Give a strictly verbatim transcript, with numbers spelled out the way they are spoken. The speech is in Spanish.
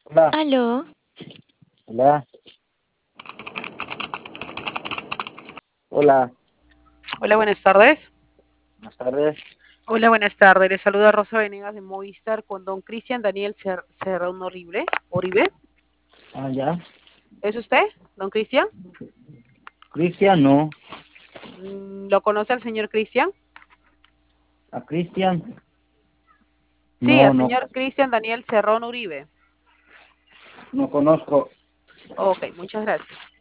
Hola, Aló, hola, hola, Hola, buenas tardes. buenas tardes. Hola, buenas tardes. Les saluda Rosa Venegas de Movistar con don Cristian Daniel Cer- Cerrón Oribe. Oribe. Ah, ya. ¿Es usted, don Cristian? Cristian, no. Mm, ¿Lo conoce al señor Cristian? A Cristian, Sí, no, al no, señor Cristian Daniel Cerrón Uribe. no conozco. Ok, muchas gracias.